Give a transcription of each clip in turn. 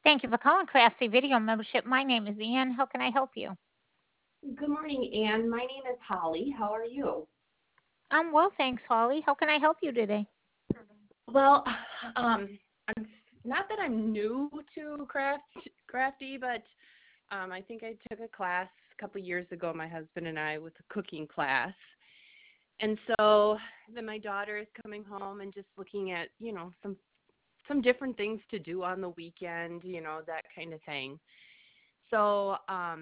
Thank you for calling Craftsy Video Membership. My name is Ann. How can I help you? Good morning, Anne. My name is Holly. How are you? I'm well, thanks, Holly. How can I help you today? Well, I'm not that I'm new to crafty, but I think I took a class a couple years ago, my husband and I, with a cooking class. And so then my daughter is coming home and just looking at, some different things to do on the weekend, that kind of thing. So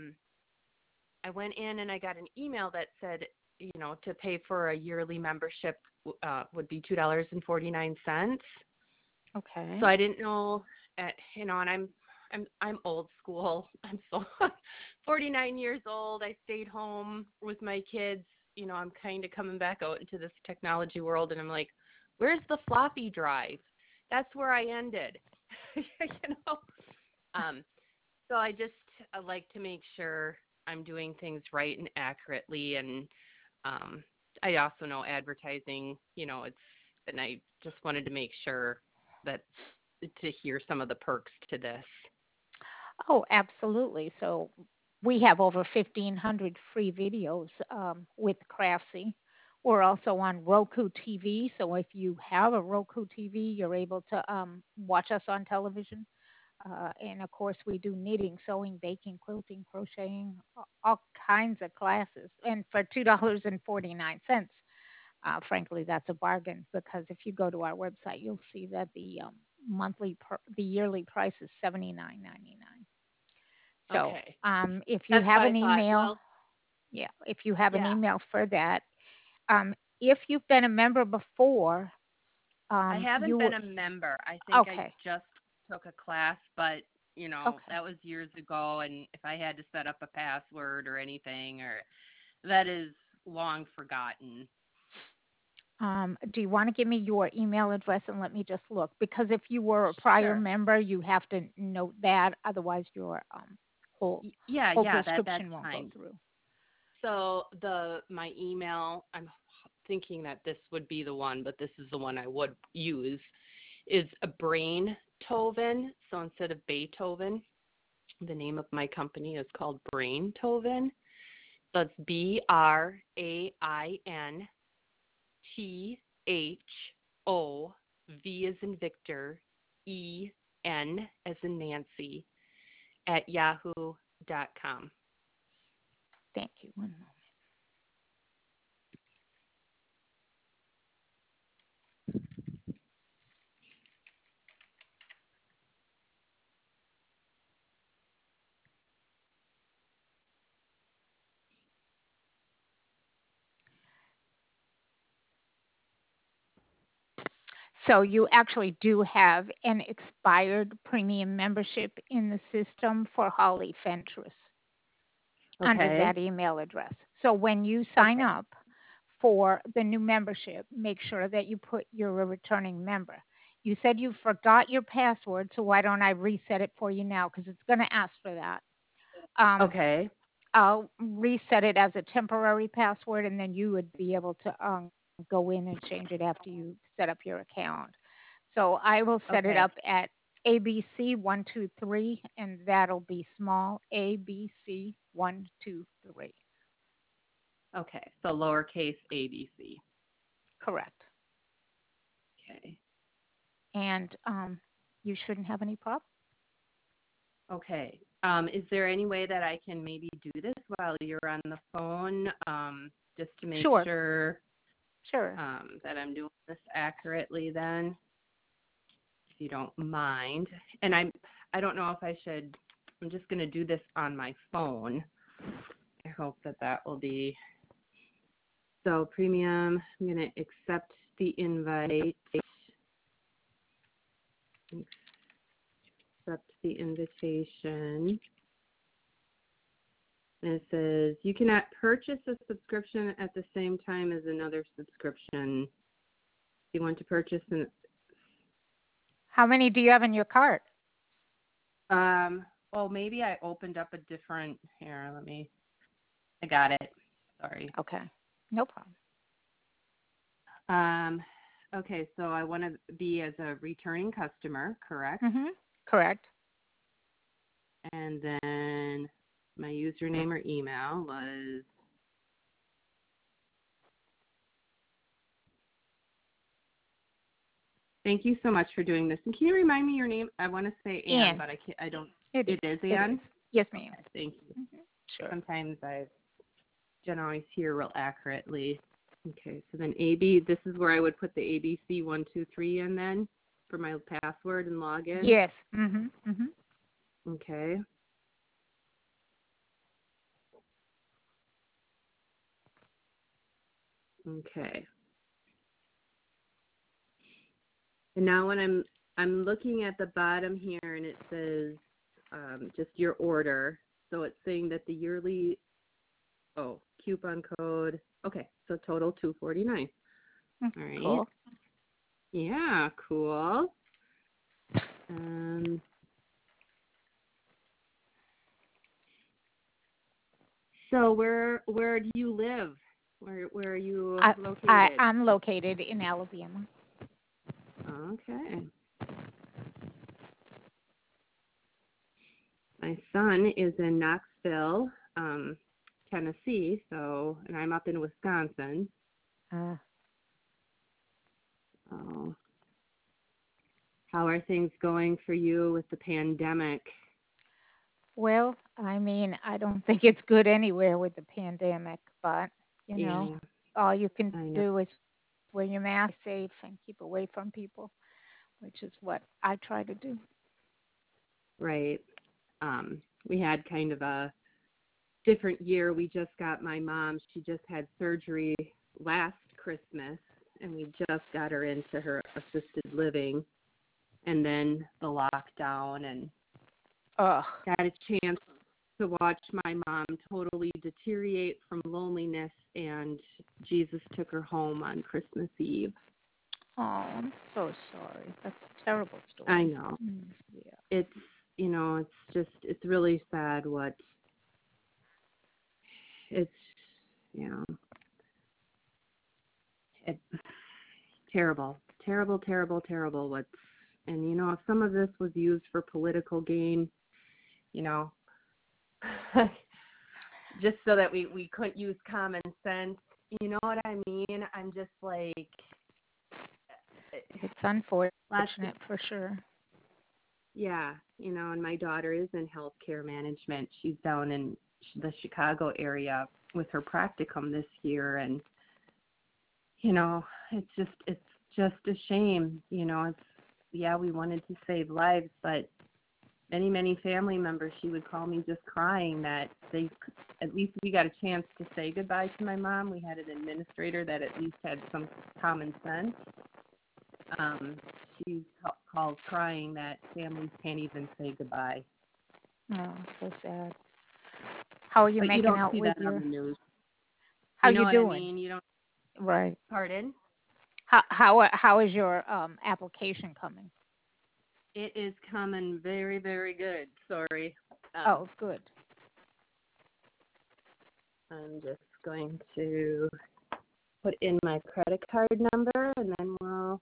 I went in and I got an email that said, to pay for a yearly membership would be $2.49. Okay. So I didn't know, and I'm old school. I'm so 49 years old. I stayed home with my kids. I'm kind of coming back out into this technology world, and I'm like, where's the floppy drive? That's where I ended. you know. Um, so I like to make sure I'm doing things right and accurately, and um, I also know advertising. And I just wanted to make sure that to hear some of the perks to this. Oh, absolutely. So we have over 1,500 free videos with Craftsy. We're also on Roku TV. So if you have a Roku TV, you're able to watch us on television. And of course, we do knitting, sewing, baking, quilting, crocheting, all kinds of classes. And for $2.49, frankly, that's a bargain because if you go to our website, you'll see that the yearly price is $79.99. So, Okay, if you that's have what I an thought. email, Well, yeah, if you have an yeah, email for that, if you've been a member before, I haven't you been a member. I think I okay, just took a class, but okay. that was years ago. And if I had to set up a password or anything, or that is long forgotten. Do you want to give me your email address and let me just look? Because if you were a prior Sure. member, you have to note that. Otherwise, your whole Yeah, whole yeah, that's prescription won't go fine. through. So my email, I'm thinking that this would be the one, but this is the one I would use, is a Brain Toven. So instead of Beethoven, the name of my company is called Brain Toven. That's BrainThov as in Victor, EN as in Nancy at yahoo.com. Thank you. One moment. So you actually do have an expired premium membership in the system for Holly Fentress under Okay. that email address. So when you sign Okay. up for the new membership, make sure that you put you're a returning member. You said you forgot your password, so why don't I reset it for you now? Because it's going to ask for that. Um, Okay. I'll reset it as a temporary password, and then you would be able to go in and change it after you set up your account. So I will set it Okay. up at ABC123, and that'll be small ABC123. Okay. So lowercase ABC. Correct. Okay. And you shouldn't have any problem. Okay. Is there any way that I can maybe do this while you're on the phone, just to make Sure, sure sure. that I'm doing this accurately then, if you don't mind? And I don't know if I should, I'm just going to do this on my phone. I hope that that will be, so premium, I'm going to accept the invite, accept the invitation. And it says, you cannot purchase a subscription at the same time as another subscription. If you want to purchase an, How many do you have in your cart? well, maybe I opened up a different, here, I got it. Sorry. Okay, no problem. Um, okay, so I want to be as a returning customer, correct? Mm-hmm. Correct. And then my username or email was thank you so much for doing this. And can you remind me your name? I want to say Anne, Ann. but I can't. I don't. It It is is. Anne. Yes, ma'am. Okay, thank you. Sure. Sometimes I don't always hear real accurately. Okay, so then AB. This is where I would put the ABC123 in then for my password and login. Yes. Okay. Okay. And now when I'm looking at the bottom here and it says just your order. So it's saying that the yearly coupon code. Okay, so total $249. All right. Cool. Yeah, cool. So where do you live? Where are you located? I'm located in Alabama. Okay. My son is in Knoxville, Tennessee, and I'm up in Wisconsin. So how are things going for you with the pandemic? Well, I mean, I don't think it's good anywhere with the pandemic, but all you can do is wear your mask, safe, and keep away from people, which is what I try to do. Right. We had kind of a different year. We just got my mom. She just had surgery last Christmas, and we just got her into her assisted living, and then the lockdown, and got a chance to watch my mom totally deteriorate from loneliness, and Jesus took her home on Christmas Eve. Oh, I'm so sorry. That's a terrible story. I know. Yeah. It's really sad what it's, it's terrible and some of this was used for political gain, just so that we couldn't use common sense. You know what I mean? I'm just like, it's unfortunate for sure. Yeah, and my daughter is in healthcare management. She's down in the Chicago area with her practicum this year, and it's just a shame. We wanted to save lives, but many family members, she would call me just crying that at least we got a chance to say goodbye to my mom. We had an administrator that at least had some common sense. She calls crying that families can't even say goodbye. Oh, so sad. How are you making out with your? On the news. How you know doing? I mean? You don't. Right. Pardon? How is your application coming? It is coming very, very good. Sorry. Good. I'm just going to put in my credit card number, and then we'll.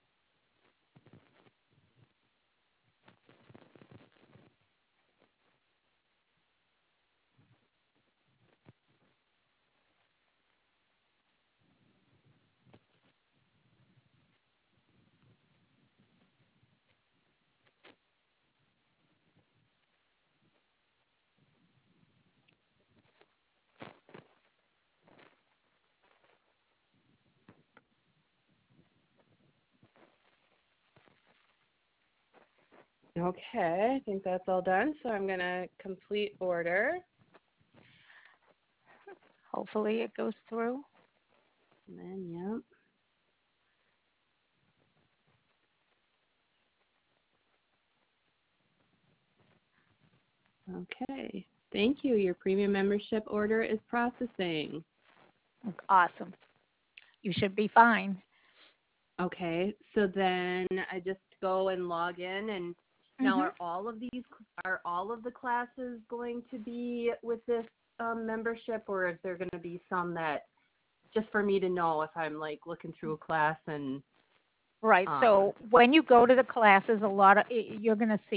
Okay, I think that's all done. So I'm going to complete order. Hopefully it goes through. And then, Okay. Thank you. Your premium membership order is processing. Awesome. You should be fine. Okay. So then I just go and log in, and now are all of the classes going to be with this membership, or is there going to be some that just for me to know if I'm like looking through a class and right. So when you go to the classes, you're going to see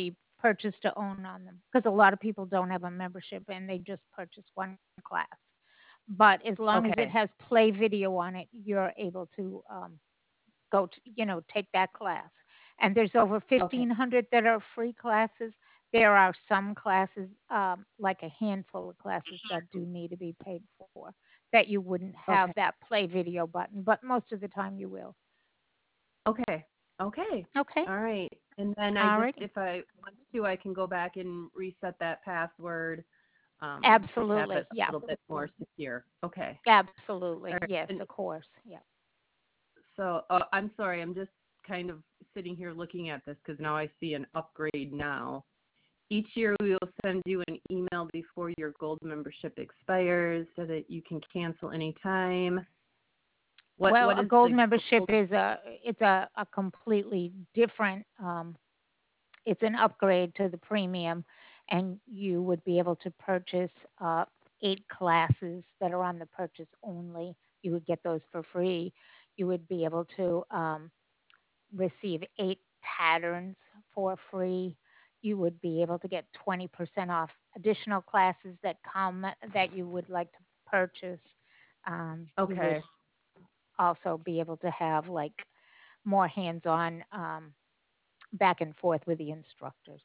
purchase to own on them because a lot of people don't have a membership and they just purchase one class. But as long as it Okay. has play video on it, you're able to go to, take that class. And there's over Okay. 1,500 that are free classes. There are some classes, like a handful of classes that do need to be paid for, that you wouldn't have Okay. that play video button, but most of the time you will. Okay. Okay. Okay. All right. And then I just, Alrighty. if I want to, I can go back and reset that password to have Absolutely. it a Yeah. little bit more secure. Okay. All Absolutely. right. Yes, And of course. Yeah. so I'm sorry. I'm just kind of sitting here looking at this because now I see an upgrade now. Each year we will send you an email before your gold membership expires so that you can cancel anytime. Well, What a is gold the membership gold? is a completely different it's an upgrade to the premium, and you would be able to purchase 8 classes that are on the purchase only. You would get those for free. You would be able to receive 8 patterns for free. You would be able to get 20% off additional classes that come that you would like to purchase. You would Okay. also be able to have like more hands-on back and forth with the instructors.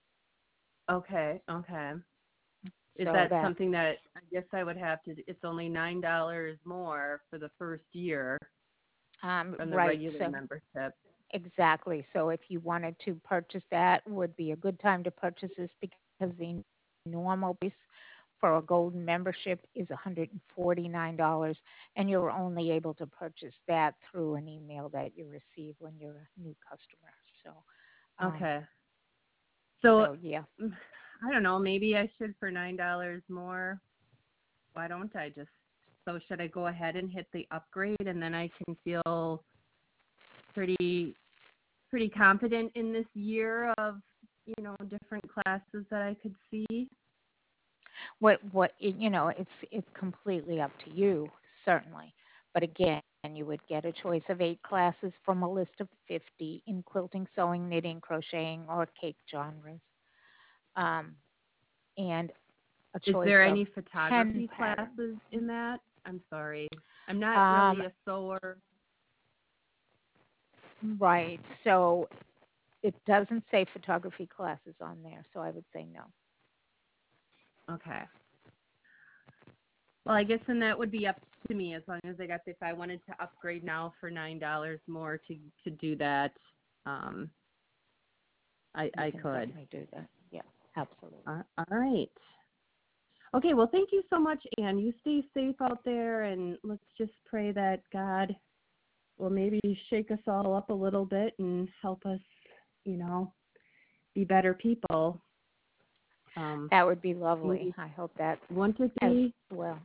Okay. Okay. Is So that that something that I guess I would have to? It's only $9 more for the first year from the right. regular So membership. exactly. So if you wanted to purchase that, would be a good time to purchase this because the normal price for a gold membership is $149, and you're only able to purchase that through an email that you receive when you're a new customer. So, um, Okay. So so yeah. I don't know. Maybe I should for $9 more. Why don't I just? So should I go ahead and hit the upgrade and then I can feel pretty confident in this year of different classes that I could see. It's completely up to you, certainly. But again, you would get a choice of 8 classes from a list of 50 in quilting, sewing, knitting, crocheting, or cake genres, um, and a Is choice there of any 10 photography patterns. classes in that? I'm sorry. I'm not Um, really a sewer. right. So it doesn't say photography classes on there, so I would say no. Okay. Well, I guess then that would be up to me as long as if I wanted to upgrade now for $9 more to do that, um, You I can could. certainly do that. Yeah, absolutely. All right. Okay, well, thank you so much, Anne. You stay safe out there, and let's just pray that God will maybe shake us all up a little bit and help us, you know, be better people. That would be lovely. Maybe I hope that want to as be, well.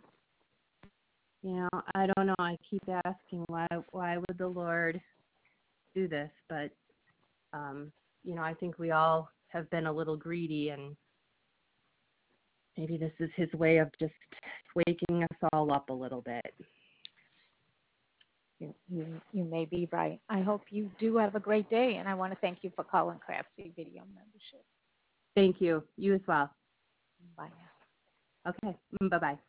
I don't know. I keep asking why would the Lord do this? But, I think we all have been a little greedy, and maybe this is His way of just waking us all up a little bit. You may be right. I hope you do have a great day, and I want to thank you for calling Craftsy Video Membership. Thank you. You as well. Bye now. Okay. Bye-bye.